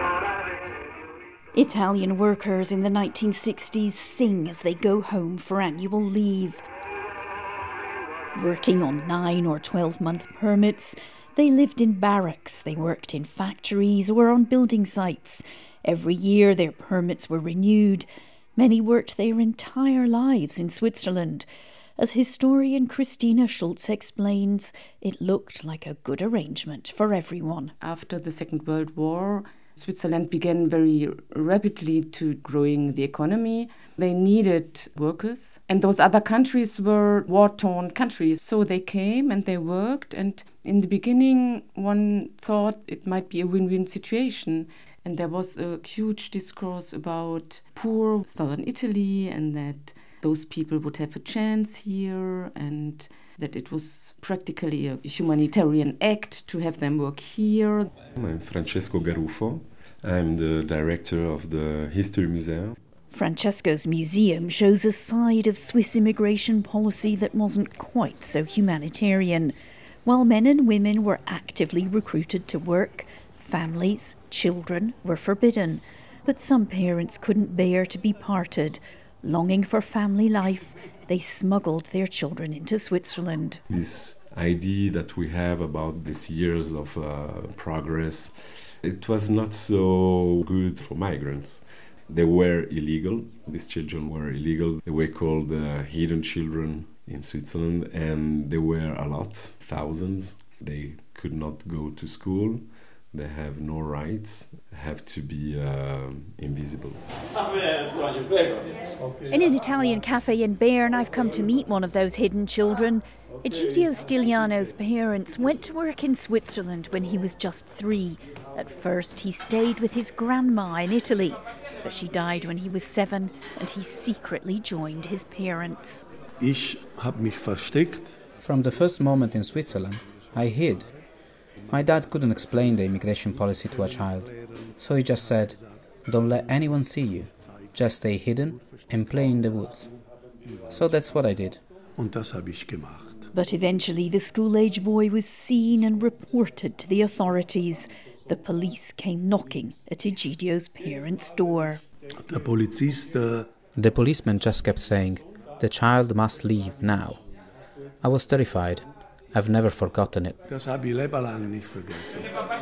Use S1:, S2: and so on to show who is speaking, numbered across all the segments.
S1: Italian workers in the 1960s sing as they go home for annual leave. Working on 9 or 12-month permits, they lived in barracks, they worked in factories or on building sites. Every year their permits were renewed. Many worked their entire lives in Switzerland. As historian Christina Schulz explains, it looked like a good arrangement for everyone.
S2: After the Second World War, Switzerland began very rapidly to growing the economy. They needed workers, and those other countries were war-torn countries. So they came and they worked, and in the beginning one thought it might be a win-win situation. And there was a huge discourse about poor southern Italy and that those people would have a chance here and that it was practically a humanitarian act to have them work here.
S3: I'm Francesco Garufo. I'm the director of the History Museum.
S1: Francesco's museum shows a side of Swiss immigration policy that wasn't quite so humanitarian. While men and women were actively recruited to work, families, children were forbidden. But some parents couldn't bear to be parted. Longing for family life, they smuggled their children into Switzerland.
S3: This idea that we have about these years of progress, it was not so good for migrants. They were illegal. These children were illegal. They were called hidden children in Switzerland, and there were a lot, thousands. They could not go to school. They have no rights, have to be invisible.
S1: In an Italian cafe in Bern, I've come to meet one of those hidden children. Egidio Stigliano's parents went to work in Switzerland when he was just 3. At first, he stayed with his grandma in Italy, but she died when he was 7, and he secretly joined his parents.
S4: Ich habe mich versteckt.
S5: From the first moment in Switzerland, I hid. My dad couldn't explain the immigration policy to a child, so he just said, "Don't let anyone see you. Just stay hidden and play in the woods." So that's what I did.
S4: Und das habe ich gemacht.
S1: But eventually the school-age boy was seen and reported to the authorities. The police came knocking at Egidio's parents' door.
S4: Der Polizist,
S5: The policeman just kept saying, "The child must leave now." I was terrified. I've never forgotten it.
S4: das habe ich lebenlang nicht vergessen.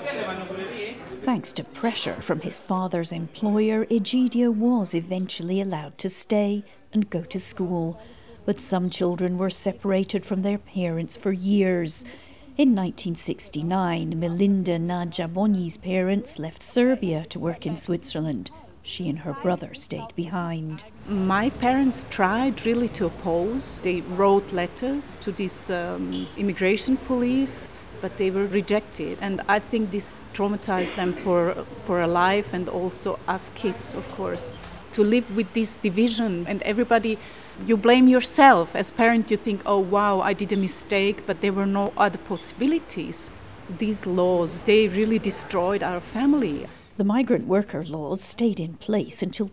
S1: Thanks to pressure from his father's employer, Egidio was eventually allowed to stay and go to school. But some children were separated from their parents for years. In 1969, Melinda Nagyabonyi's parents left Serbia to work in Switzerland. She and her brother stayed behind.
S6: My parents tried really to oppose. They wrote letters to this immigration police, but they were rejected. And I think this traumatized them for a life, and also us kids, of course. To live with this division, and everybody, you blame yourself. As parent, you think, oh wow, I did a mistake, but there were no other possibilities. These laws, they really destroyed our family.
S1: The migrant worker laws stayed in place until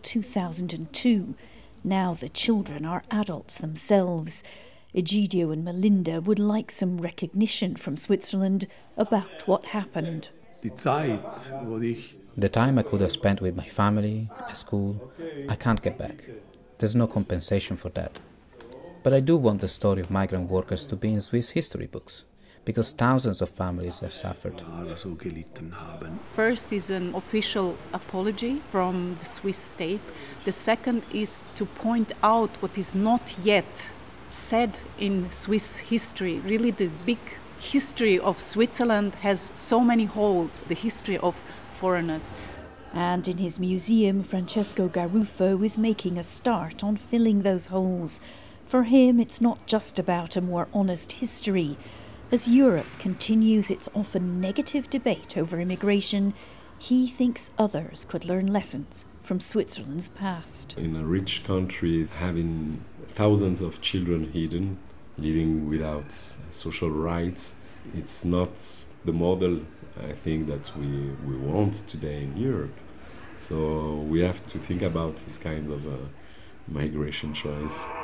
S1: 2002. Now the children are adults themselves. Egidio and Melinda would like some recognition from Switzerland about what happened.
S4: Die Zeit, wo ich
S5: The time I could have spent with my family, at school, I can't get back. There's no compensation for that. But I do want the story of migrant workers to be in Swiss history books, because thousands of families have suffered.
S4: so gelitten haben.
S6: First is an official apology from the Swiss state. The second is to point out what is not yet said in Swiss history. Really, the big history of Switzerland has so many holes, the history of foreigners.
S1: And in his museum, Francesco Garufo is making a start on filling those holes. For him, it's not just about a more honest history. As Europe continues its often negative debate over immigration, he thinks others could learn lessons from Switzerland's past.
S3: In a rich country, having thousands of children hidden, living without social rights, it's not the model, I think, that we want today in Europe. So we have to think about this kind of migration choice.